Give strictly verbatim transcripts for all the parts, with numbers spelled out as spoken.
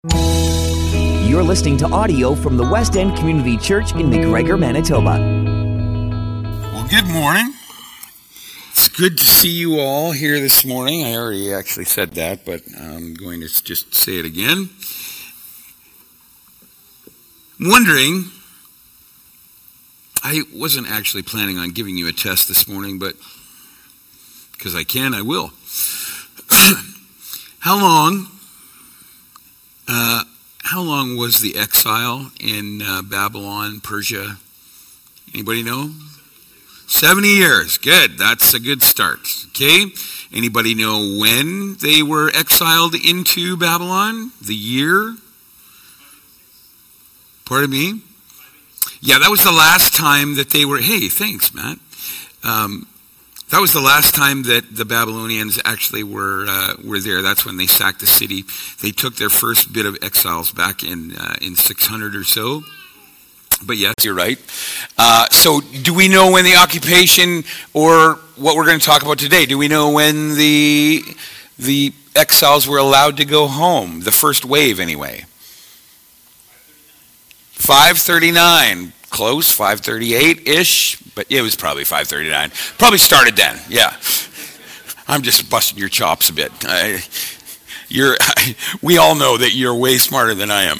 You're listening to audio from the West End Community Church in McGregor, Manitoba. Well, good morning. It's good to see you all here this morning. I already actually said that, but I'm going to just say it again. I'm wondering, I wasn't actually planning on giving you a test this morning, but because I can, I will. How long, uh, how long was the exile in uh, Babylon, Persia? Anybody know? seventy years. Good. That's a good start. Okay. Anybody know when they were exiled into Babylon? The year? Pardon me? Yeah, that was the last time that they were, hey, thanks, Matt. Um, that was the last time that the Babylonians actually were uh, were there. That's when they sacked the city. They took their first bit of exiles back in uh, in six hundred or so. But yes, you're right. Uh, so do we know when the occupation, or what we're going to talk about today, do we know when the the exiles were allowed to go home? The first wave, anyway. five thirty-nine. Close, five thirty-eight-ish, but it was probably five thirty-nine. Probably started then, yeah. I'm just busting your chops a bit. I, you're, I, we all know that you're way smarter than I am.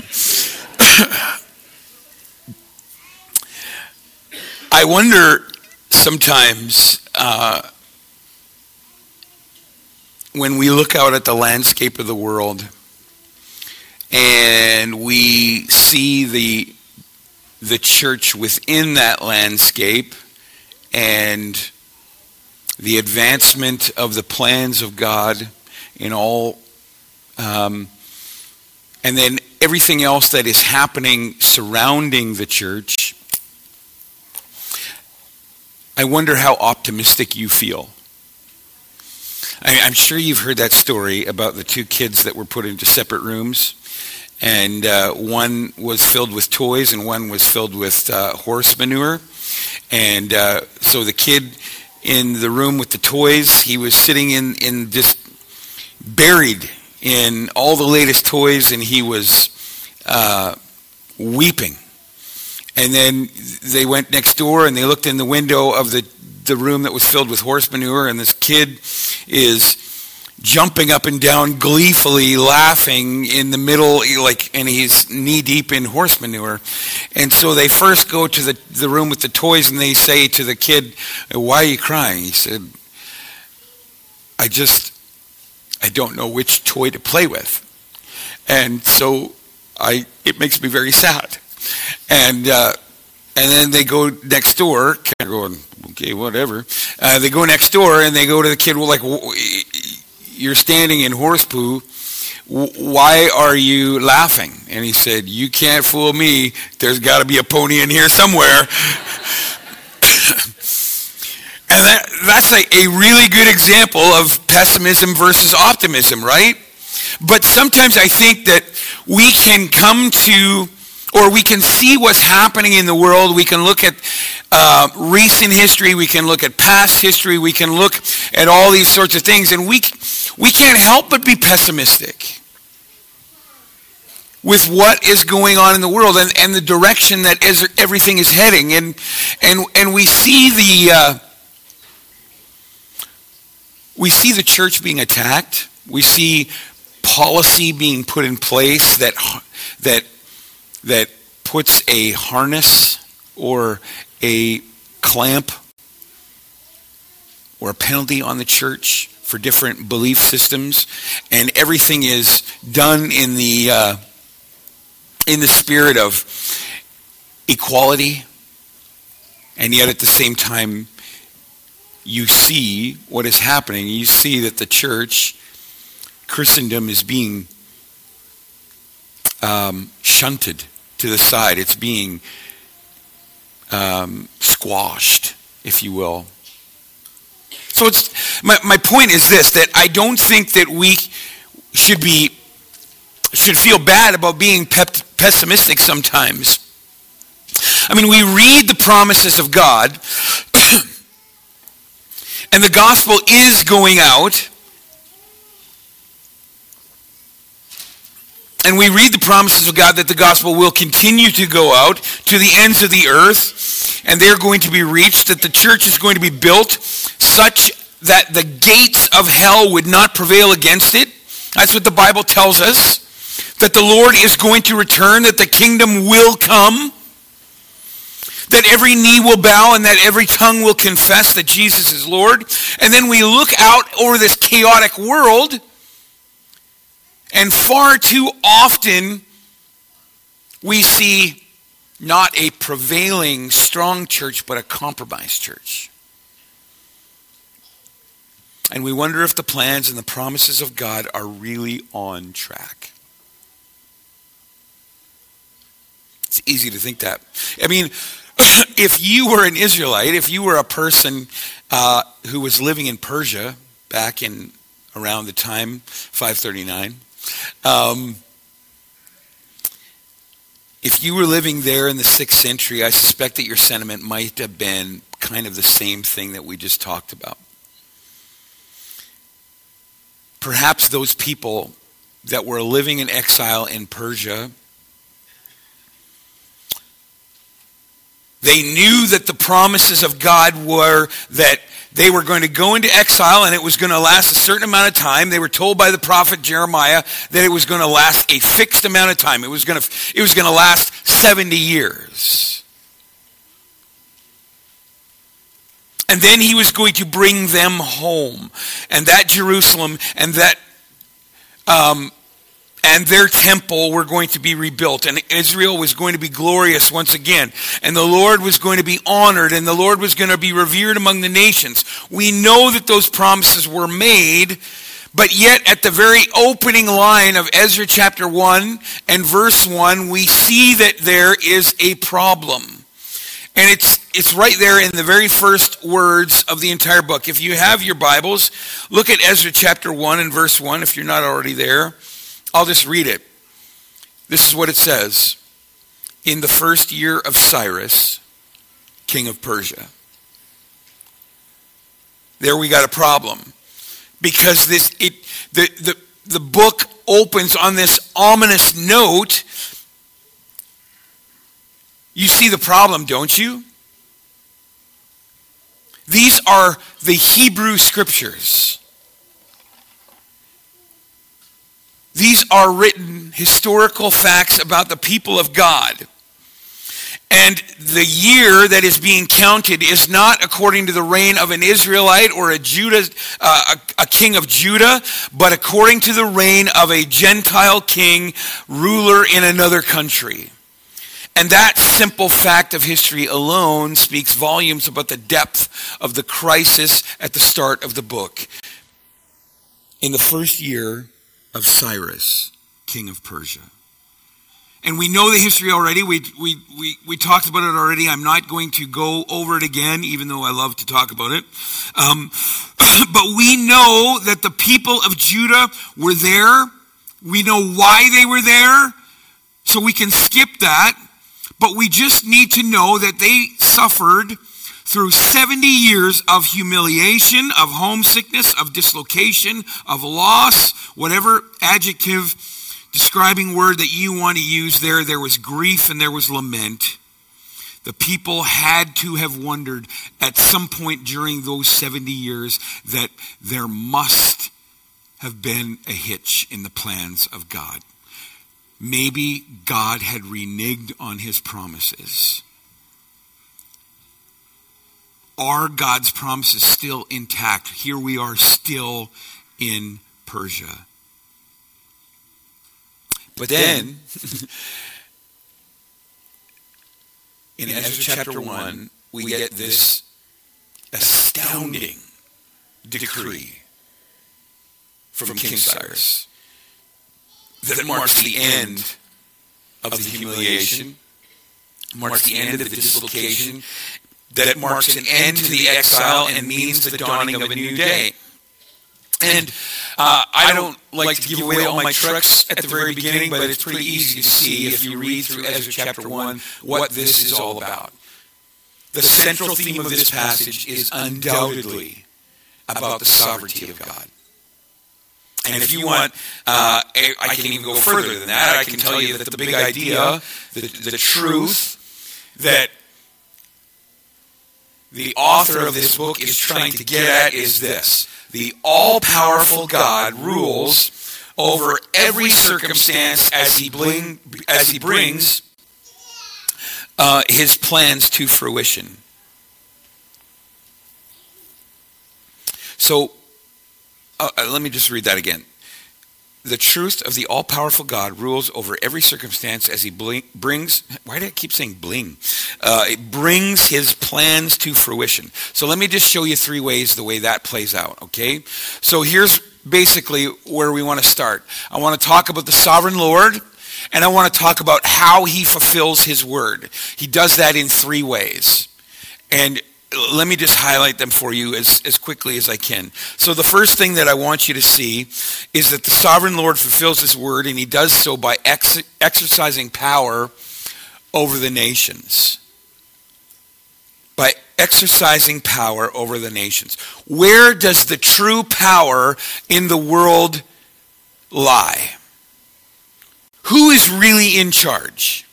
I wonder sometimes uh, when we look out at the landscape of the world and we see the the church within that landscape and the advancement of the plans of God in all, um, and then everything else that is happening surrounding the church, I wonder how optimistic you feel. I, I'm sure you've heard that story about the two kids that were put into separate rooms. And uh, one was filled with toys and one was filled with uh, horse manure. And uh, so the kid in the room with the toys, he was sitting in, in just buried in all the latest toys, and he was uh, weeping. And then they went next door and they looked in the window of the, the room that was filled with horse manure, and this kid is jumping up and down, gleefully laughing in the middle, like, and he's knee deep in horse manure. And so they first go to the, the room with the toys and they say to the kid, "Why are you crying?" He said, I just, I don't know which toy to play with. And so I, it makes me very sad. And, uh, and then they go next door, kind of going, okay, whatever. Uh, they go next door and they go to the kid, well, like, "You're standing in horse poo. Why are you laughing?" And he said, "You can't fool me. There's got to be a pony in here somewhere." And that, that's like a really good example of pessimism versus optimism, right? But sometimes I think that we can come to, or we can see what's happening in the world. We can look at uh, recent history. We can look at past history. We can look at all these sorts of things. And we we can't help but be pessimistic with what is going on in the world and, and the direction that is, everything is heading. And and and we see the uh, we see the church being attacked. We see policy being put in place that that that puts a harness or a clamp or a penalty on the church for different belief systems, and everything is done in the uh, in the spirit of equality, and yet at the same time you see what is happening. You see that the church, Christendom, is being um, shunted to the side. It's being um, squashed, if you will. So it's my, my point is this, that I don't think that we should be should feel bad about being pep- pessimistic sometimes. I mean, we read the promises of God, and the gospel is going out, And we read the promises of God that the gospel will continue to go out to the ends of the earth, and they're going to be reached, that the church is going to be built such that the gates of hell would not prevail against it. That's what the Bible tells us. That the Lord is going to return, that the kingdom will come, that every knee will bow and that every tongue will confess that Jesus is Lord. And then we look out over this chaotic world, and far too often we see not a prevailing strong church, but a compromised church. And we wonder if the plans and the promises of God are really on track. It's easy to think that. I mean, if you were an Israelite, if you were a person uh, who was living in Persia back in around the time five thirty-nine, um, if you were living there in the sixth century, I suspect that your sentiment might have been kind of the same thing that we just talked about. Perhaps those people that were living in exile in Persia, they knew that the promises of God were that they were going to go into exile and it was going to last a certain amount of time. They were told by the prophet Jeremiah that it was going to last a fixed amount of time. It was going to, it was going to last seventy years. And then he was going to bring them home. And that Jerusalem and that um, and their temple were going to be rebuilt. And Israel was going to be glorious once again. And the Lord was going to be honored. And the Lord was going to be revered among the nations. We know that those promises were made. But yet at the very opening line of Ezra chapter one and verse one, we see that there is a problem. And it's it's right there in the very first words of the entire book. If you have your Bibles, look at Ezra chapter one and verse one if you're not already there. I'll just read it. This is what it says. In the first year of Cyrus, king of Persia. There we got a problem. Because this it the the, the book opens on this ominous note. You see the problem, don't you? These are the Hebrew scriptures. These are written historical facts about the people of God. And the year that is being counted is not according to the reign of an Israelite or a Judah, uh, a, a king of Judah, but according to the reign of a Gentile king, ruler in another country. And that simple fact of history alone speaks volumes about the depth of the crisis at the start of the book. In the first year of Cyrus, king of Persia. And we know the history already. We, we, we, we talked about it already. I'm not going to go over it again, even though I love to talk about it. Um, but we know that the people of Judah were there. We know why they were there. So we can skip that. But we just need to know that they suffered through seventy years of humiliation, of homesickness, of dislocation, of loss, whatever adjective, describing word that you want to use there. There was grief and there was lament. The people had to have wondered at some point during those seventy years that there must have been a hitch in the plans of God. Maybe God had reneged on his promises. Are God's promises still intact? Here we are still in Persia. But then, in Ezra chapter one, we get this astounding decree from King Cyrus that marks the end of the humiliation, marks the end of the dislocation, that marks an end to the exile and means the dawning of a new day. And uh, I don't like to give away all my tricks at the very beginning, but it's pretty easy to see if you read through Ezra chapter one what this is all about. The central theme of this passage is undoubtedly about the sovereignty of God. And if you want, uh, I can even go further than that. I can tell you that the big idea, the, the truth that the author of this book is trying to get at is this. The all-powerful God rules over every circumstance as he, bling, as he brings uh, his plans to fruition. So, uh, let me just read that again. The truth of the all-powerful God rules over every circumstance as he bling, brings, why do I keep saying bling? Uh, it brings his plans to fruition. So let me just show you three ways the way that plays out, okay? So here's basically where we want to start. I want to talk about the sovereign Lord, and I want to talk about how he fulfills his word. He does that in three ways. And let me just highlight them for you as, as quickly as I can. So the first thing that I want you to see is that the sovereign Lord fulfills his word, and he does so by ex- exercising power over the nations. By exercising power over the nations. Where does the true power in the world lie? Who is really in charge?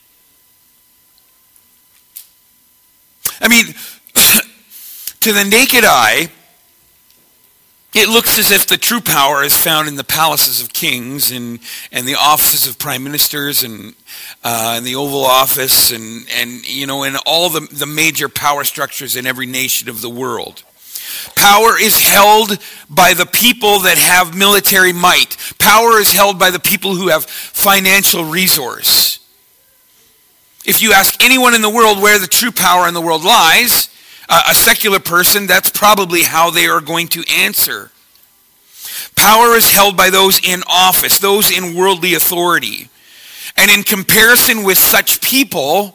I mean, to the naked eye, it looks as if the true power is found in the palaces of kings and, and the offices of prime ministers and, uh, and the Oval Office and, and you know, and all the, the major power structures in every nation of the world. Power is held by the people that have military might. Power is held by the people who have financial resource. If you ask anyone in the world where the true power in the world lies, uh, a secular person, that's probably how they are going to answer. Power is held by those in office, those in worldly authority. And in comparison with such people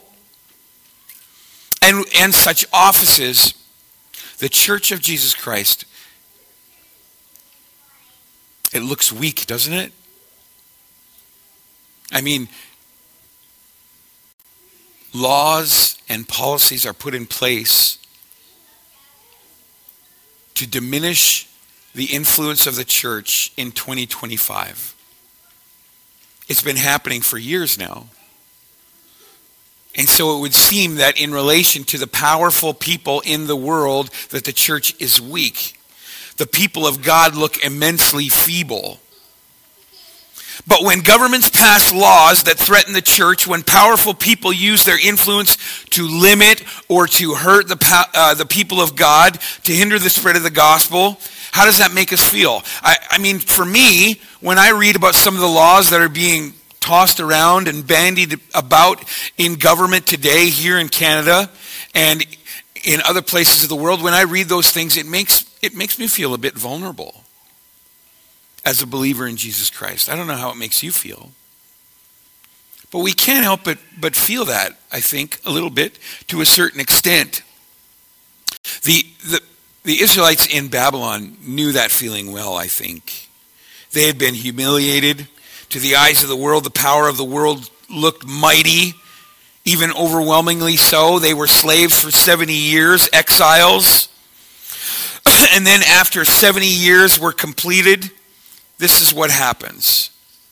and, and such offices, the Church of Jesus Christ, it looks weak, doesn't it? I mean, laws and policies are put in place to diminish the influence of the church in twenty twenty-five. It's been happening for years now. And so it would seem that in relation to the powerful people in the world, that the church is weak. The people of God look immensely feeble. But when governments pass laws that threaten the church, when powerful people use their influence to limit or to hurt the, uh, the people of God, to hinder the spread of the gospel, how does that make us feel? I, I mean, for me, when I read about some of the laws that are being tossed around and bandied about in government today here in Canada and in other places of the world, when I read those things, it makes it makes me feel a bit vulnerable as a believer in Jesus Christ. I don't know how it makes you feel. But we can't help but, but feel that, I think, a little bit to a certain extent. The, the, the Israelites in Babylon knew that feeling well, I think. They had been humiliated. To the eyes of the world, the power of the world looked mighty, even overwhelmingly so. They were slaves for seventy years, exiles. And then after seventy years were completed, this is what happens.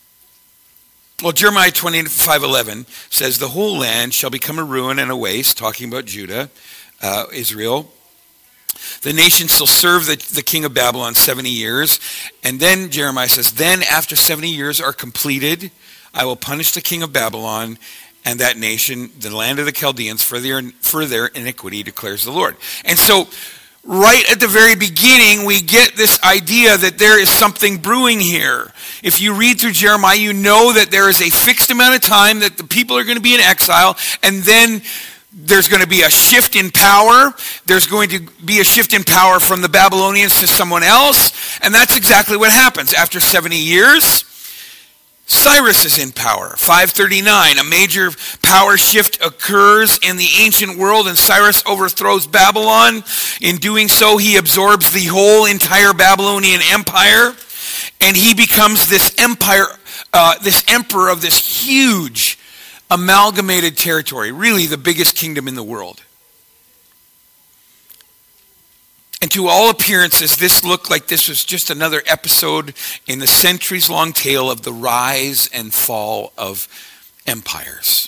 Well, Jeremiah twenty-five eleven says, the whole land shall become a ruin and a waste, talking about Judah, uh, Israel. The nation shall serve the, the king of Babylon seventy years. And then Jeremiah says, then after seventy years are completed, I will punish the king of Babylon and that nation, the land of the Chaldeans, for their, for their iniquity, declares the Lord. And so, right at the very beginning, we get this idea that there is something brewing here. If you read through Jeremiah, you know that there is a fixed amount of time that the people are going to be in exile, and then there's going to be a shift in power. There's going to be a shift in power from the Babylonians to someone else, and that's exactly what happens. After seventy years, Cyrus is in power. five thirty-nine, a major power shift occurs in the ancient world, and Cyrus overthrows Babylon. In doing so, he absorbs the whole entire Babylonian empire, and he becomes this empire, uh, this emperor of this huge amalgamated territory, really the biggest kingdom in the world. And to all appearances, this looked like this was just another episode in the centuries-long tale of the rise and fall of empires.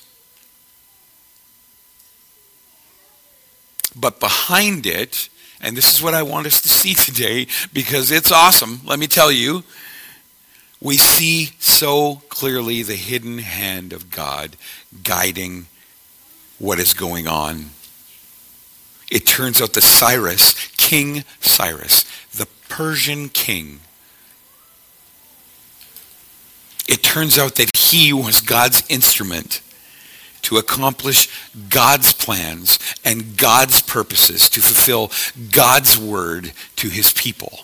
But behind it, and this is what I want us to see today, because it's awesome, let me tell you, we see so clearly the hidden hand of God guiding what is going on. It turns out that Cyrus, King Cyrus, the Persian king, it turns out that he was God's instrument to accomplish God's plans and God's purposes, to fulfill God's word to his people.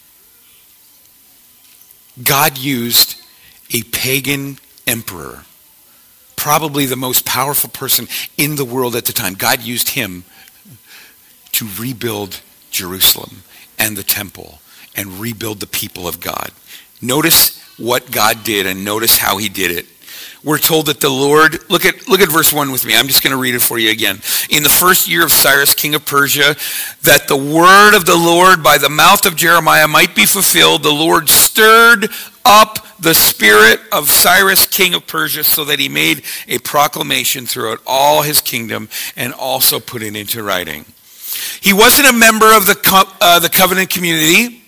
God used a pagan emperor, probably the most powerful person in the world at the time. God used him to rebuild Jerusalem and the temple and rebuild the people of God. Notice what God did and notice how he did it. We're told that the Lord, look at look at verse one with me. I'm just going to read it for you again. In the first year of Cyrus, king of Persia, that the word of the Lord by the mouth of Jeremiah might be fulfilled, the Lord stirred up the spirit of Cyrus, king of Persia, so that he made a proclamation throughout all his kingdom and also put it into writing. He wasn't a member of the, co- uh, the covenant community.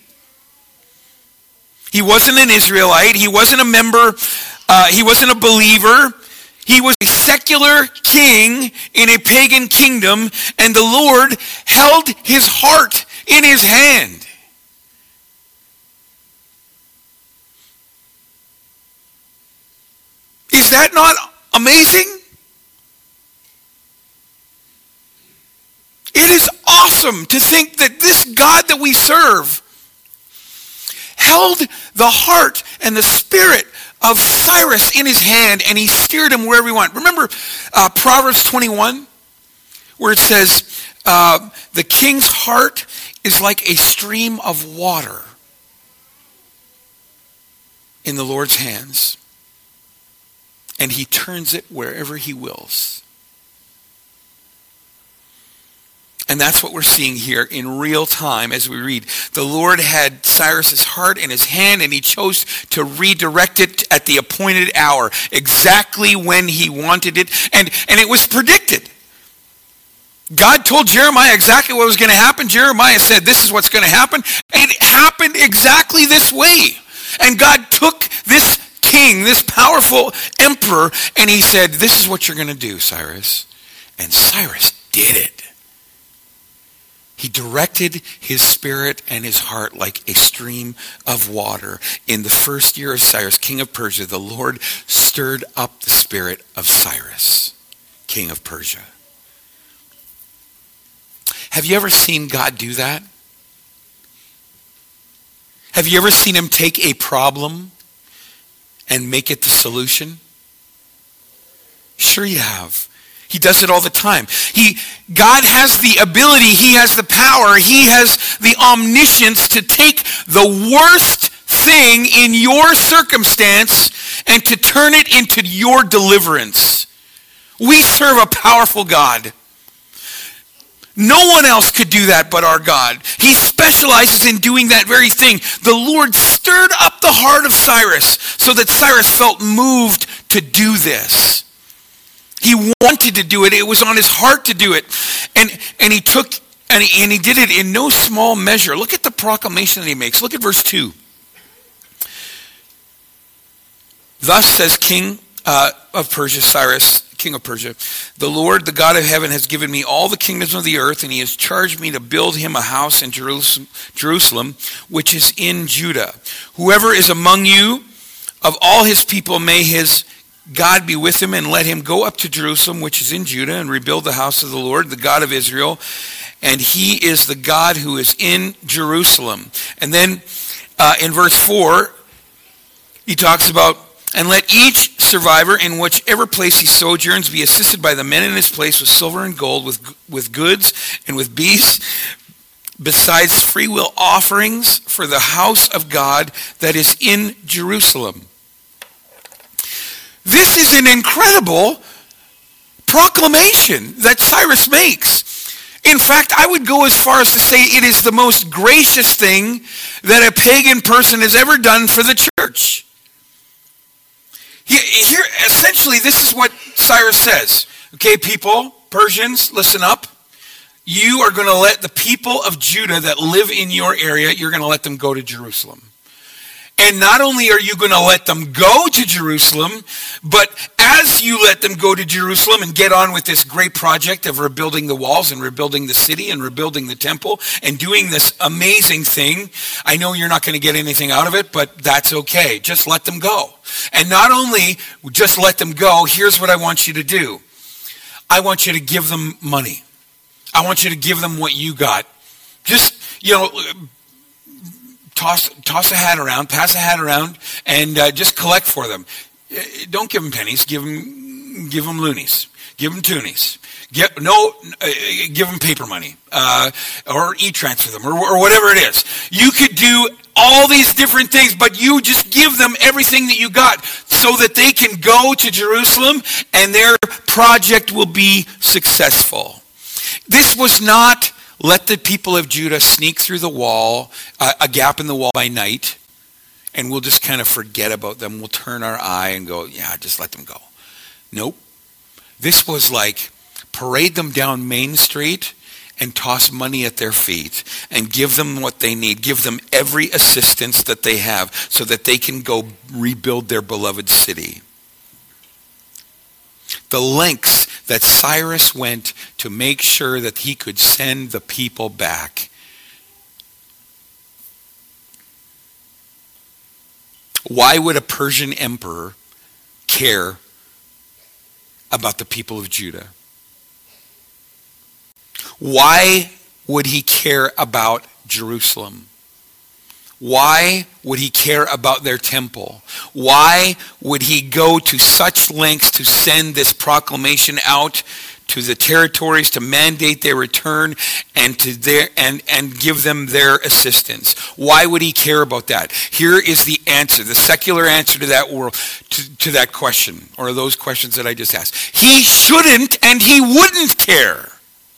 He wasn't an Israelite. He wasn't a member, uh, he wasn't a believer. He was a secular king in a pagan kingdom, and the Lord held his heart in his hand. Is that not amazing? It is awesome to think that this God that we serve held the heart and the spirit of Cyrus in his hand, and he steered him wherever he wanted. Remember uh, Proverbs twenty-one, where it says, uh, the king's heart is like a stream of water in the Lord's hands, and he turns it wherever he wills. And that's what we're seeing here in real time as we read. The Lord had Cyrus's heart in his hand, and he chose to redirect it at the appointed hour, exactly when he wanted it. And, and it was predicted. God told Jeremiah exactly what was going to happen. Jeremiah said, this is what's going to happen. And it happened exactly this way. And God took this king, this powerful emperor, and he said, this is what you're going to do, Cyrus. And Cyrus did it. He directed his spirit and his heart like a stream of water. In the first year of Cyrus, king of Persia, the Lord stirred up the spirit of Cyrus, king of Persia. Have you ever seen God do that? Have you ever seen him take a problem and make it the solution? Sure you have. He does it all the time. He, God has the ability, he has the power, he has the omniscience to take the worst thing in your circumstance and to turn it into your deliverance. We serve a powerful God. No one else could do that but our God. He specializes in doing that very thing. The Lord stirred up the heart of Cyrus so that Cyrus felt moved to do this. He wanted to do it. It was on his heart to do it. And, and he took, and he, and he did it in no small measure. Look at the proclamation that he makes. Look at verse two. Thus says King uh, of Persia, Cyrus, king of Persia, the Lord, the God of heaven, has given me all the kingdoms of the earth, and he has charged me to build him a house in Jerusalem, Jerusalem, which is in Judah. Whoever is among you of all his people, may his God be with him, and let him go up to Jerusalem, which is in Judah, and rebuild the house of the Lord, the God of Israel. And he is the God who is in Jerusalem. And then uh, in verse four, he talks about, and let each survivor in whichever place he sojourns be assisted by the men in his place with silver and gold, with, with goods and with beasts, besides free will offerings for the house of God that is in Jerusalem. This is an incredible proclamation that Cyrus makes. In fact, I would go as far as to say it is the most gracious thing that a pagan person has ever done for the church. Here, essentially, this is what Cyrus says. Okay, people, Persians, listen up. You are going to let the people of Judah that live in your area, you're going to let them go to Jerusalem. And not only are you going to let them go to Jerusalem, but as you let them go to Jerusalem and get on with this great project of rebuilding the walls and rebuilding the city and rebuilding the temple and doing this amazing thing, I know you're not going to get anything out of it, but that's okay. Just let them go. And not only just let them go, here's what I want you to do. I want you to give them money. I want you to give them what you got. Just, you know, toss toss a hat around, pass a hat around, and uh, just collect for them. Don't give them pennies. Give them, give them loonies. Give them toonies. Get, no, uh, give them paper money, uh, or e-transfer them, or, or whatever it is. You could do all these different things, but you just give them everything that you got so that they can go to Jerusalem and their project will be successful. This was not let the people of Judah sneak through the wall, uh, a gap in the wall by night, and we'll just kind of forget about them. We'll turn our eye and go, yeah, just let them go. Nope. This was like parade them down Main Street and toss money at their feet and give them what they need. Give them every assistance that they have so that they can go rebuild their beloved city. The lengths that Cyrus went to make sure that he could send the people back. Why would a Persian emperor care about the people of Judah? Why would he care about Jerusalem? Why would he care about their temple? Why would he go to such lengths to send this proclamation out to the territories to mandate their return and to their and, and give them their assistance? Why would he care about that? Here is the answer, the secular answer to that world, to, to that question, or those questions that I just asked. He shouldn't and he wouldn't care.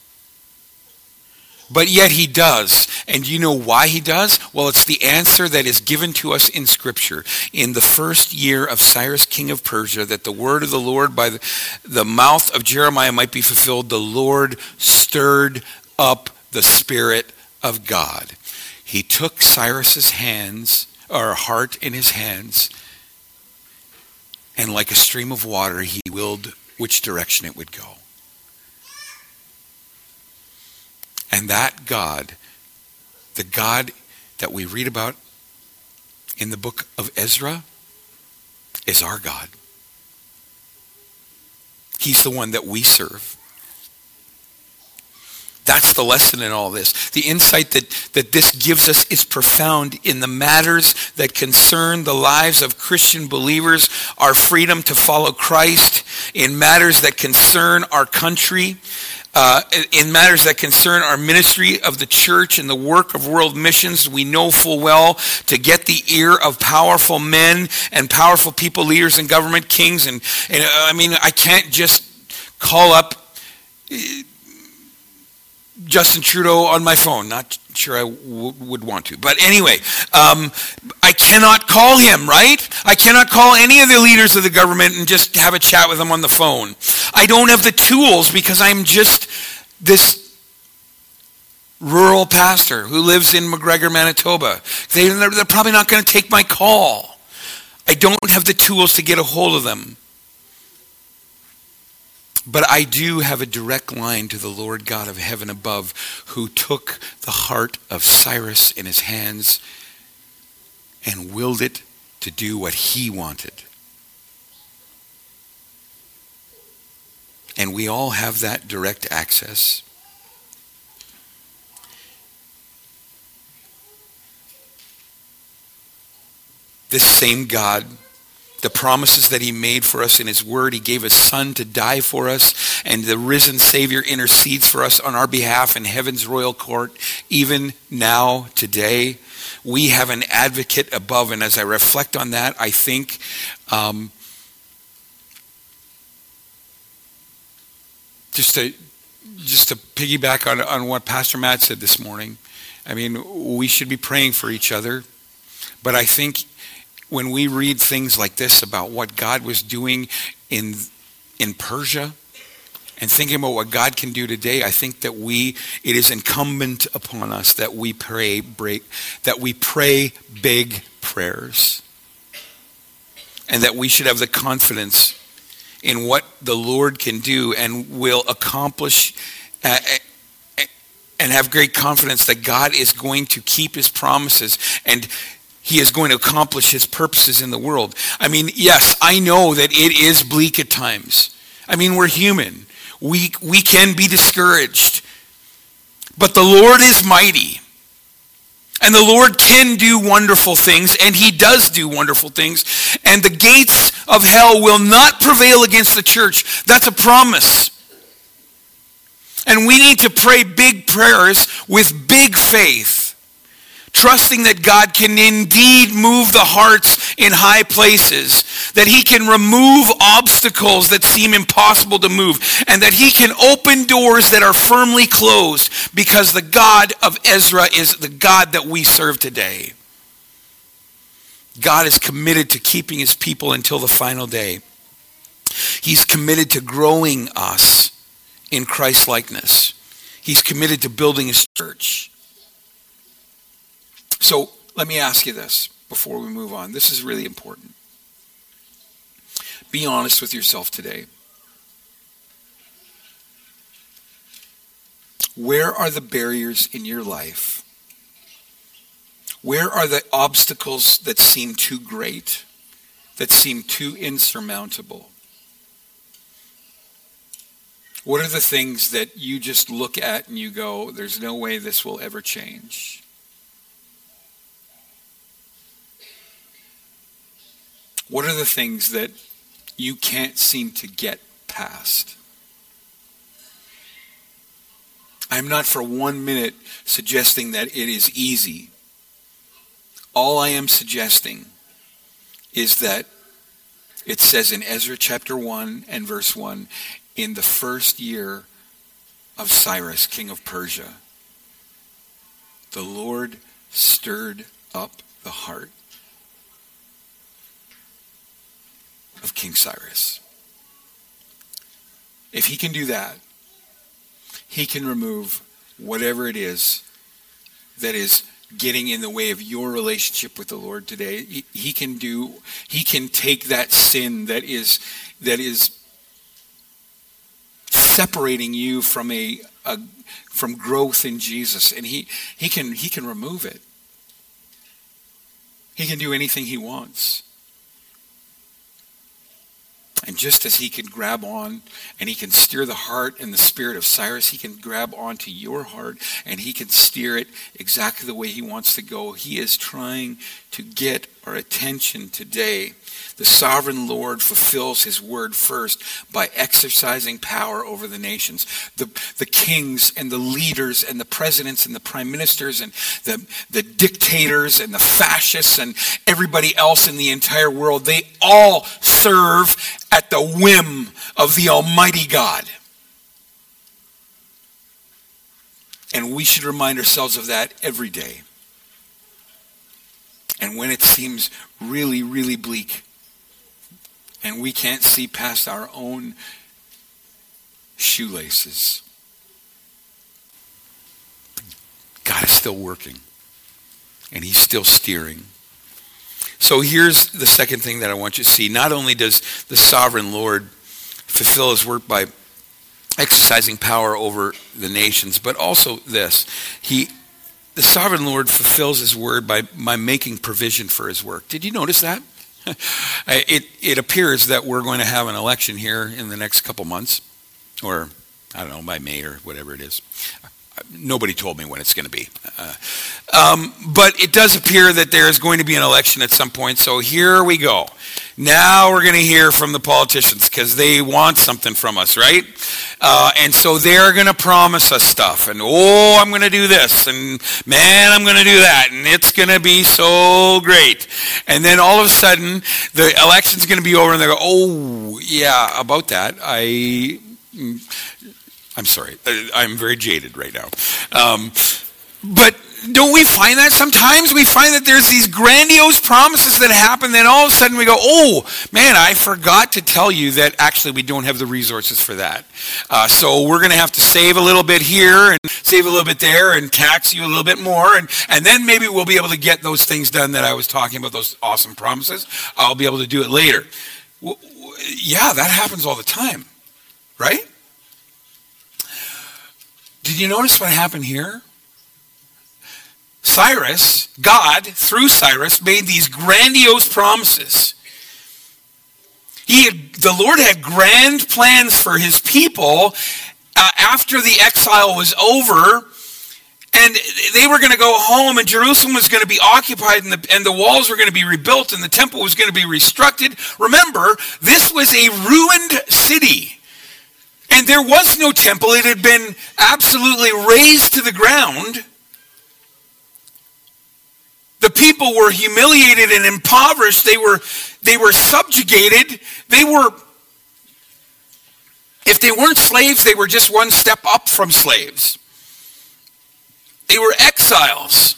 But yet he does. And you know why he does? Well, it's the answer that is given to us in Scripture. In the first year of Cyrus, king of Persia, that the word of the Lord by the, the mouth of Jeremiah might be fulfilled, the Lord stirred up the Spirit of God. He took Cyrus's hands, or heart in his hands, and like a stream of water, he willed which direction it would go. And that God, the God that we read about in the book of Ezra, is our God. He's the one that we serve. That's the lesson in all this. The insight that, that this gives us is profound in the matters that concern the lives of Christian believers, our freedom to follow Christ, in matters that concern our country, Uh, in matters that concern our ministry of the church and the work of world missions. We know full well to get the ear of powerful men and powerful people, leaders in government, kings. And, and uh, I mean, I can't just call up Justin Trudeau on my phone. Not sure I w- would want to. But anyway, um, I cannot call him, right? I cannot call any of the leaders of the government and just have a chat with them on the phone. I don't have the tools because I'm just this rural pastor who lives in McGregor, Manitoba. They, they're probably not going to take my call. I don't have the tools to get a hold of them. But I do have a direct line to the Lord God of heaven above, who took the heart of Cyrus in his hands and willed it to do what he wanted. And we all have that direct access. This same God, the promises that he made for us in his word, he gave his son to die for us, and the risen Savior intercedes for us on our behalf in heaven's royal court, even now, today. We have an advocate above, and as I reflect on that, I think um, just to just to piggyback on, on what Pastor Matt said this morning, I mean, we should be praying for each other. But I think when we read things like this about what God was doing in in Persia and thinking about what God can do today, I think that we it is incumbent upon us that we pray break, that we pray big prayers, and that we should have the confidence in what the Lord can do and will accomplish, uh, and have great confidence that God is going to keep his promises and he is going to accomplish his purposes in the world. I mean, yes, I know that it is bleak at times. I mean, we're human. We, we can be discouraged. But the Lord is mighty. And the Lord can do wonderful things, and he does do wonderful things. And the gates of hell will not prevail against the church. That's a promise. And we need to pray big prayers with big faith, trusting that God can indeed move the hearts in high places, that he can remove obstacles that seem impossible to move, and that he can open doors that are firmly closed, because the God of Ezra is the God that we serve today. God is committed to keeping his people until the final day. He's committed to growing us in Christ's likeness. He's committed to building his church. So let me ask you this before we move on. This is really important. Be honest with yourself today. Where are the barriers in your life? Where are the obstacles that seem too great, that seem too insurmountable? What are the things that you just look at and you go, there's no way this will ever change? What are the things that you can't seem to get past? I'm not for one minute suggesting that it is easy. All I am suggesting is that it says in Ezra chapter one and verse one, in the first year of Cyrus, king of Persia, the Lord stirred up the heart of King Cyrus. If he can do that, he can remove whatever it is that is getting in the way of your relationship with the Lord today. He, he can do, he can take that sin that is that is separating you from a, a from growth in Jesus, and he he can he can remove it. He can do anything he wants. And just as he can grab on and he can steer the heart and the spirit of Cyrus, he can grab onto your heart and he can steer it exactly the way he wants to go. He is trying to get our attention today. The sovereign Lord fulfills his word first by exercising power over the nations. The, the kings and the leaders and the presidents and the prime ministers and the, the dictators and the fascists and everybody else in the entire world, they all serve at the whim of the Almighty God. And we should remind ourselves of that every day. And when it seems really, really bleak, and we can't see past our own shoelaces, God is still working. And he's still steering. So here's the second thing that I want you to see. Not only does the sovereign Lord fulfill his work by exercising power over the nations, but also this. He, the sovereign Lord fulfills his word by, by making provision for his work. Did you notice that? It it appears that we're going to have an election here in the next couple months, or I don't know, by May or whatever it is. Nobody told me when it's going to be. Uh, um, but it does appear that there is going to be an election at some point, so here we go. Now we're going to hear from the politicians because they want something from us, right? Uh, and so they're going to promise us stuff. And, oh, I'm going to do this. And, man, I'm going to do that. And it's going to be so great. And then all of a sudden, the election's going to be over and they go, oh, yeah, about that. I... I'm sorry. I'm very jaded right now. Um, but don't we find that sometimes? We find that there's these grandiose promises that happen, then all of a sudden we go, oh, man, I forgot to tell you that actually we don't have the resources for that. Uh, so we're going to have to save a little bit here and save a little bit there and tax you a little bit more. And, and then maybe we'll be able to get those things done that I was talking about, those awesome promises. I'll be able to do it later. Well, yeah, that happens all the time, right? Did you notice what happened here? Cyrus, God, through Cyrus, made these grandiose promises. He had, the Lord had grand plans for his people uh, after the exile was over, and they were going to go home, and Jerusalem was going to be occupied, and the, and the walls were going to be rebuilt, and the temple was going to be reconstructed. Remember, this was a ruined city, and there was no temple. It had been absolutely razed to the ground. The people were humiliated and impoverished. They were, they were subjugated. They were, if they weren't slaves, they were just one step up from slaves. They were exiles.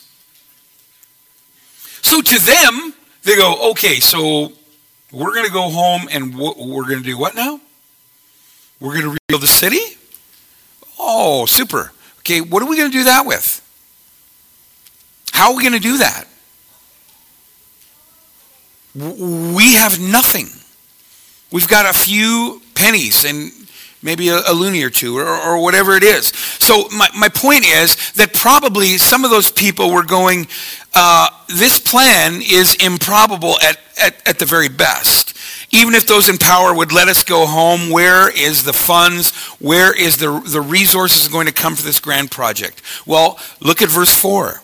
So to them, they go, okay, so we're going to go home and we're going to do what now? We're going to rebuild the city? Oh, super. Okay, what are we going to do that with? How are we going to do that? We have nothing. We've got a few pennies and maybe a, a loonie or two or, or whatever it is. So my, my point is that probably some of those people were going, uh, this plan is improbable at, at, at the very best. Even if those in power would let us go home, where is the funds? Where is the, the resources going to come for this grand project? Well, look at verse four.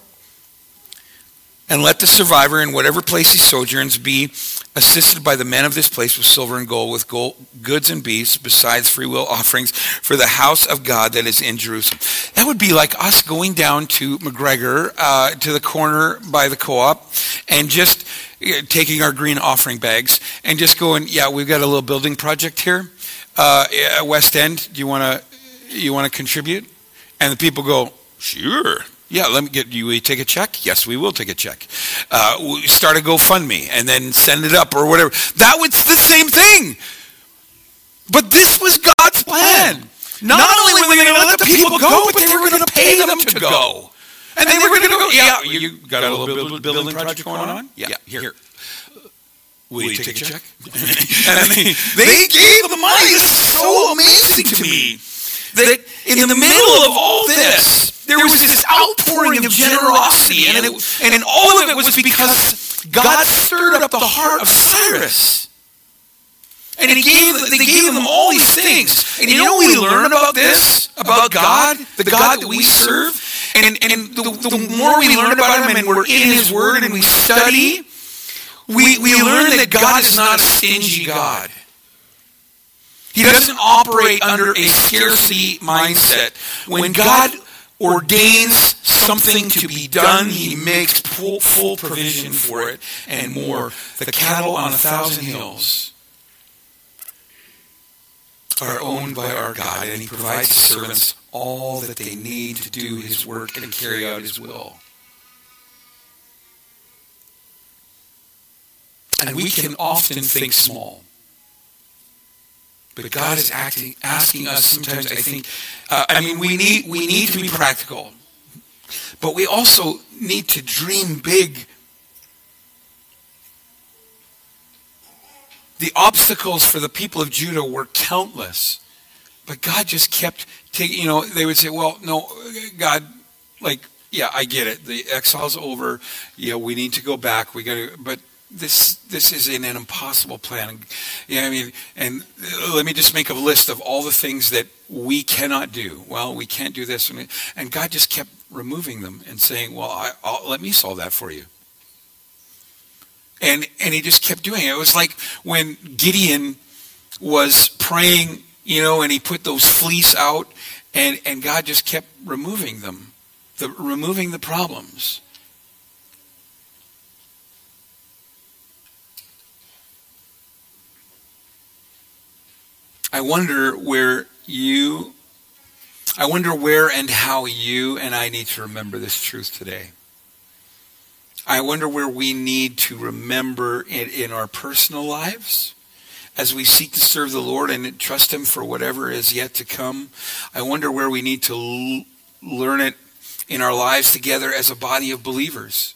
And let the survivor in whatever place he sojourns be assisted by the men of this place with silver and gold, with gold, goods and beasts, besides free will offerings for the house of God that is in Jerusalem. That would be like us going down to McGregor, uh, to the corner by the co-op, and just uh, taking our green offering bags and just going, yeah, we've got a little building project here uh, at West End. Do you want to you want to contribute? And the people go, sure. Yeah, let me get you. We take a check? Yes, we will take a check. Uh, we start a GoFundMe and then send it up or whatever. That was the same thing. But this was God's plan. Not, Not only were they going to let the people go, but they were going to pay them to go. And they were going to go, yeah, you got a little build, building project going on? Yeah, yeah here. Will you take a check? And they, they gave the money. It's so amazing to me that in the middle of all this, there was this outpouring of generosity, and, it, and all of it was because God stirred up the heart of Cyrus. And he gave, they gave them all these things. And you know what we learn about this, about God, the God that we serve? And, and the, the more we learn about him and we're in his word and we study, we, we learn that God is not a stingy God. He doesn't operate under a scarcity mindset. When God ordains something to be done, he makes full, full provision for it and more. The cattle on a thousand hills are owned by our God, and he provides his servants all that they need to do his work and carry out his will. And we can often think small. But God is acting, asking us sometimes, I think, uh, I mean, we need, we need to be practical. But we also need to dream big. The obstacles for the people of Judah were countless. But God just kept taking, you know, they would say, well, no, God, like, yeah, I get it. The exile's over. Yeah, we need to go back. We got to, but This this is an, an impossible plan. Yeah, I mean, and let me just make a list of all the things that we cannot do. Well, we can't do this, and God just kept removing them and saying, "Well, I, I'll, let me solve that for you." And and he just kept doing it. It was like when Gideon was praying, you know, and he put those fleece out, and and God just kept removing them, the removing the problems. I wonder where you I wonder where and how you and I need to remember this truth today. I wonder where we need to remember it in our personal lives as we seek to serve the Lord and trust him for whatever is yet to come. I wonder where we need to l- learn it in our lives together as a body of believers.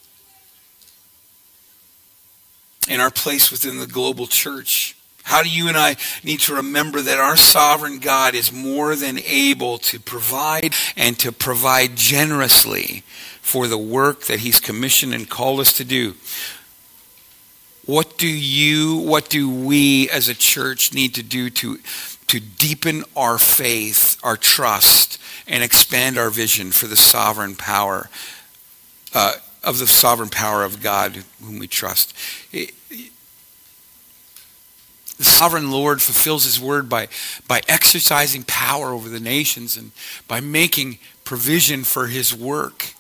In our place within the global church. How do you and I need to remember that our sovereign God is more than able to provide and to provide generously for the work that he's commissioned and called us to do? What do you, what do we as a church need to do to, to deepen our faith, our trust, and expand our vision for the sovereign power uh, of the sovereign power of God whom we trust? It, The sovereign Lord fulfills his word by, by exercising power over the nations and by making provision for his work.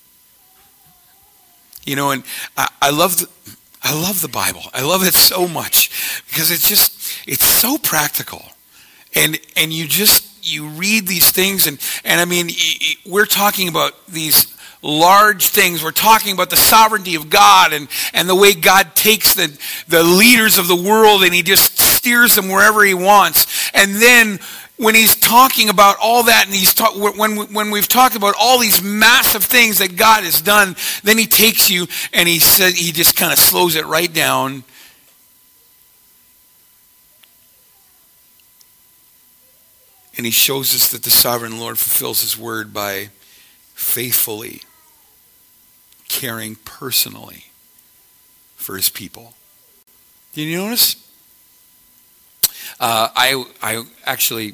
You know, and I, I love the, I love the Bible. I love it so much because it's just, it's so practical. And and you just, you read these things and, and I mean, we're talking about these large things. We're talking about the sovereignty of God and, and the way God takes the, the leaders of the world and he just steers them wherever he wants. And then when he's talking about all that and he's ta- when, when we've talked about all these massive things that God has done, then he takes you and he says, he just kind of slows it right down. And he shows us that the sovereign Lord fulfills his word by faithfully caring personally for his people. Did you notice? Uh, I I actually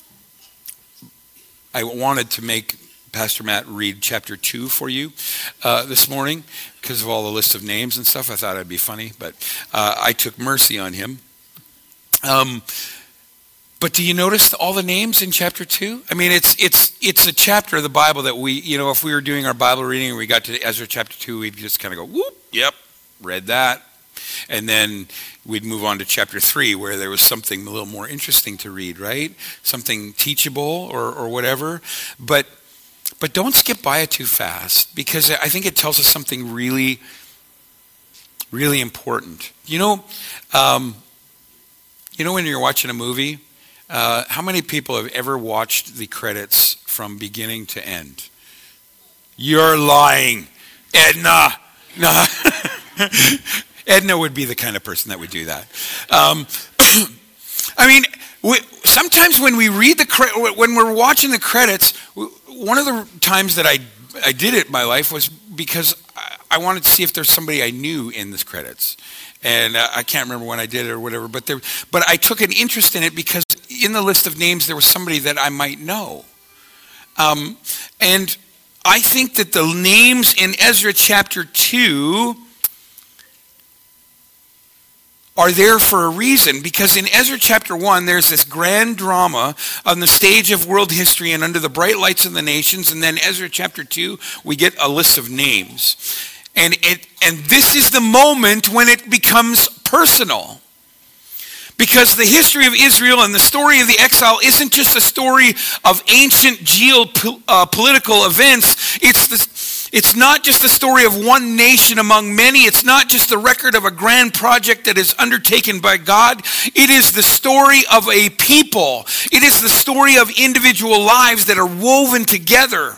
I wanted to make Pastor Matt read chapter two for you uh, this morning because of all the list of names and stuff. I thought it'd be funny, but uh, I took mercy on him. Um, But do you notice all the names in chapter two? I mean, it's it's it's a chapter of the Bible that we, you know, if we were doing our Bible reading and we got to Ezra chapter two, we'd just kind of go, whoop, yep, read that. And then we'd move on to chapter three where there was something a little more interesting to read, right? Something teachable or, or whatever. But but don't skip by it too fast because I think it tells us something really, really important. You know, um, you know when you're watching a movie, Uh, how many people have ever watched the credits from beginning to end? You're lying. Edna. No. Edna would be the kind of person that would do that. Um, I mean, we, sometimes when we read the cre- when we're watching the credits, one of the times that I I did it in my life was because I, I wanted to see if there's somebody I knew in the credits. And uh, I can't remember when I did it or whatever, but there, but I took an interest in it because in the list of names there was somebody that I might know. Um, and I think that the names in Ezra chapter two are there for a reason, because in Ezra chapter one there's this grand drama on the stage of world history and under the bright lights of the nations, and then Ezra chapter two we get a list of names. And it and this is the moment when it becomes personal. Because the history of Israel and the story of the exile isn't just a story of ancient geopolitical events. It's the, it's not just the story of one nation among many. It's not just the record of a grand project that is undertaken by God. It is the story of a people. It is the story of individual lives that are woven together.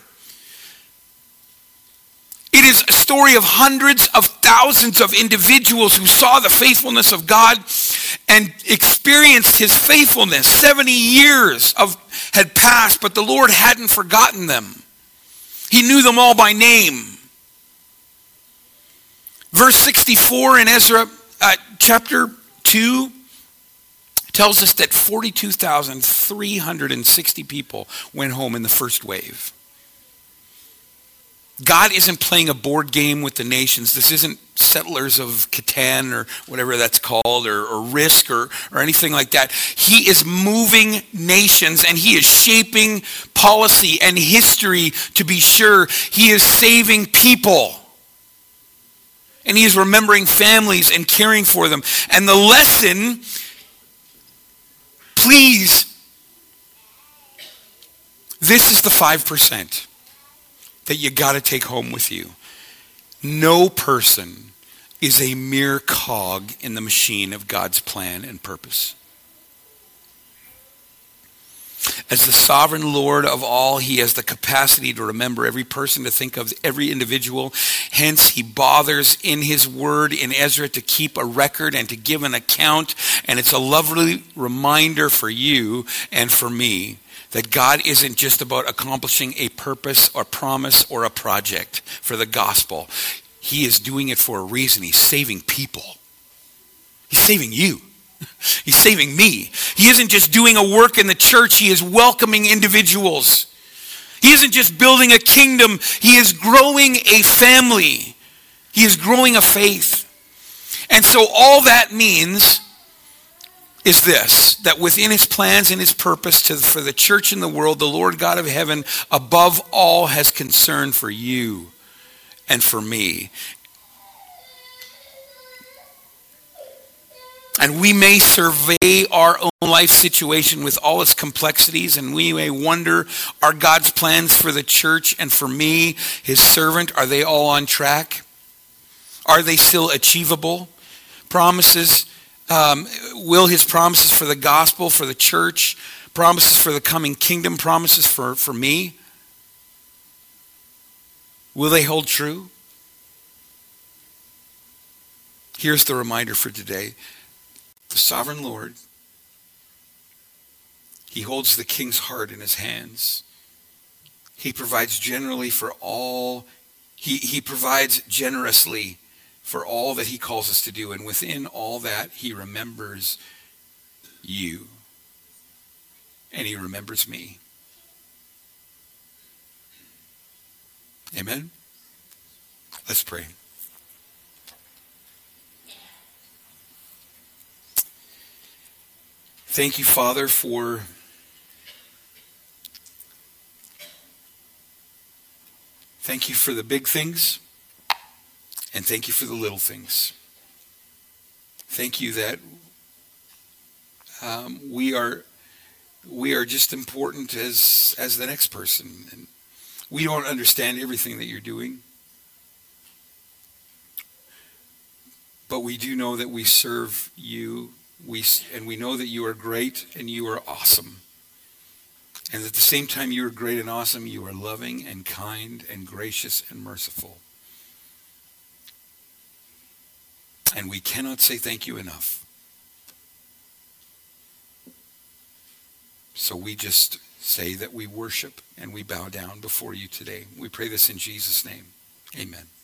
It is a story of hundreds of thousands of individuals who saw the faithfulness of God and experienced his faithfulness. seventy years of, had passed, but the Lord hadn't forgotten them. He knew them all by name. Verse sixty-four in Ezra uh, chapter two tells us that forty-two thousand three hundred sixty people went home in the first wave. God isn't playing a board game with the nations. This isn't Settlers of Catan or whatever that's called, or, or Risk or, or anything like that. He is moving nations and he is shaping policy and history, to be sure. He is saving people. And he is remembering families and caring for them. And the lesson, please, This is the five percent that you got to take home with you. No person is a mere cog in the machine of God's plan and purpose. As the sovereign Lord of all, he has the capacity to remember every person, to think of every individual. Hence, he bothers in his word in Ezra to keep a record and to give an account. And it's a lovely reminder for you and for me that God isn't just about accomplishing a purpose or promise or a project for the gospel. He is doing it for a reason. He's saving people. He's saving you. He's saving me. He isn't just doing a work in the church. He is welcoming individuals. He isn't just building a kingdom. He is growing a family. He is growing a faith. And so all that means is this, that within his plans and his purpose to, for the church in the world, the Lord God of heaven above all has concern for you and for me. And we may survey our own life situation with all its complexities, and we may wonder, are God's plans for the church and for me, his servant, are they all on track? Are they still achievable? Promises, um, will his promises for the gospel, for the church, promises for the coming kingdom, promises for, for me, will they hold true? Here's the reminder for today. The sovereign Lord, he holds the king's heart in his hands. He provides generally for all, he, he provides generously for all that he calls us to do. And within all that, he remembers you. And he remembers me. Amen? Let's pray. Thank you, Father, for thank you for the big things, and thank you for the little things. Thank you that um, we are we are just important as as the next person, and we don't understand everything that you're doing, but we do know that we serve you. We, and we know that you are great and you are awesome. And at the same time you are great and awesome, you are loving and kind and gracious and merciful. And we cannot say thank you enough. So we just say that we worship and we bow down before you today. We pray this in Jesus' name. Amen.